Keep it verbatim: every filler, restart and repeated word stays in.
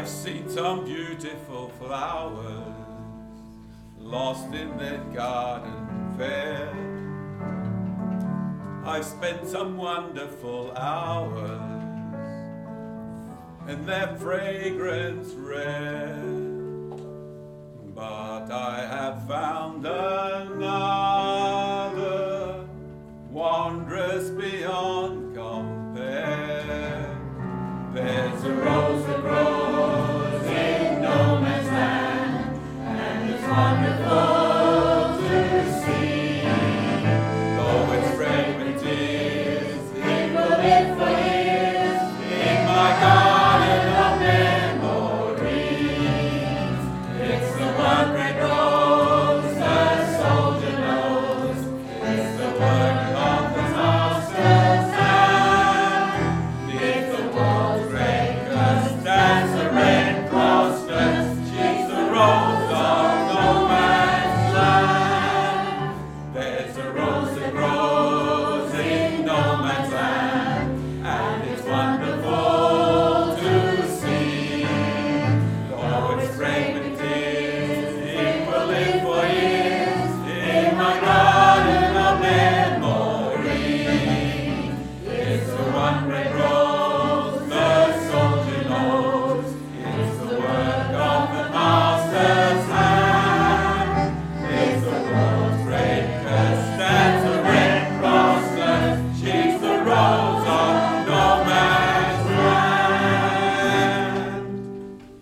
seen some beautiful flowers lost in that garden fair. I've spent some wonderful hours and their fragrance rare, but I have found another